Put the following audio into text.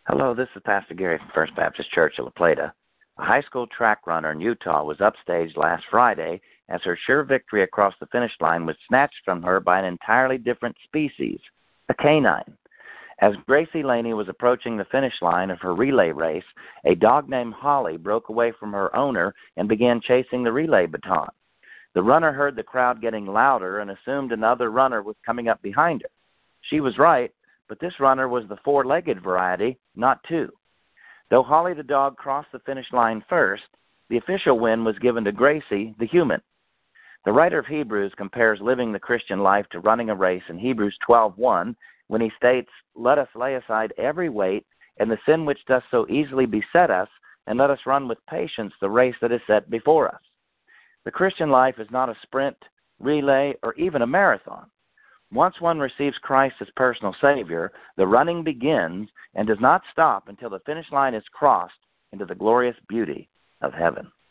Hello, this is Pastor Gary from First Baptist Church of La Plata. A high school track runner in Utah was upstaged last Friday as her sure victory across the finish line was snatched from her by an entirely different species, a canine. As Gracie Laney was approaching the finish line of her relay race, a dog named Holly broke away from her owner and began chasing the relay baton. The runner heard the crowd getting louder and assumed another runner was coming up behind her. She was right, but this runner was the four-legged variety, not two. Though Holly the dog crossed the finish line first, the official win was given to Gracie the human. The writer of Hebrews compares living the Christian life to running a race in Hebrews 12:1 when he states, "Let us lay aside every weight and the sin which does so easily beset us, and let us run with patience the race that is set before us." The Christian life is not a sprint, relay, or even a marathon. Once one receives Christ as personal Savior, the running begins and does not stop until the finish line is crossed into the glorious beauty of heaven.